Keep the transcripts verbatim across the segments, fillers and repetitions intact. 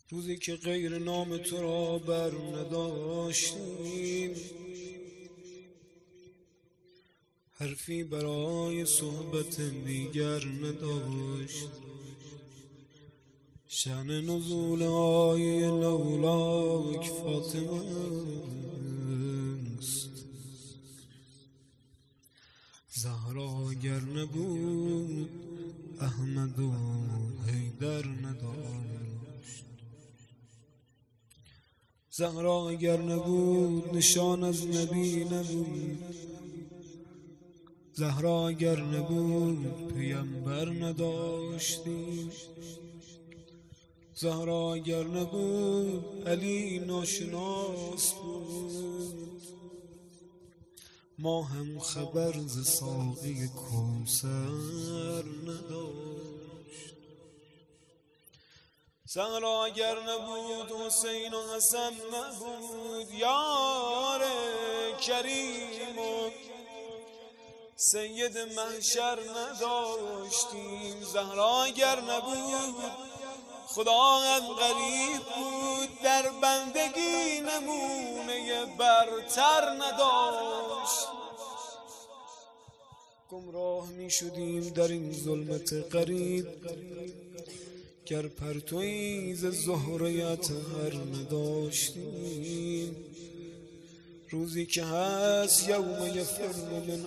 روزی که غیر نام تو را بر نداشتیم، حرفی برای صحبت دیگر نداشت. شأن نزول آیه لولاک فاطمه است. زهرا اگر نبود احمد و حیدر نداشت. زهرا اگر نبود نشان از نبی نبود. زهرا اگر نبود پیامبر نداشتیم. زهرا اگر نبود علی ناشناس بود. ما هم خبر ز ساقی کوثر نداشت. زهرا اگر نبود حسین و حسن نبود. یار کریم و سید محشر نداشتیم. زهرا اگر نبود خدا هم غریب بود. در بندگی نمونه برتر نداشت. گمراه می شدیم در این ظلمت غریب، گر پرتویی ز زهره اطهر نداشتیم. روزی که هست یوم یفر من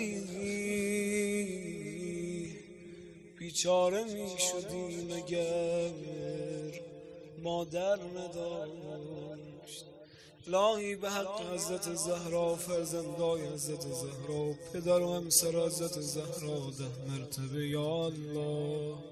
اخیه، بیچاره می شدیم اگر مادر نداشت. الهی به حق حضرت زهرا، فرزندای حضرت زهرا، پدر و همسر حضرت زهرا ده مرتبه یا الله.